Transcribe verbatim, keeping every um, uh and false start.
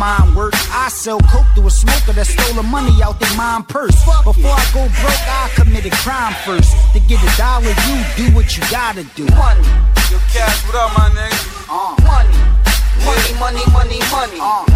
mind work. I sell coke to a smoker that stole the money out their mom purse. Before I go broke, I committed crime first. To get a dollar, you do what you gotta do. Money. Yo, Cash, what up, my nigga? Uh. Money. Money, money, money, money. Uh.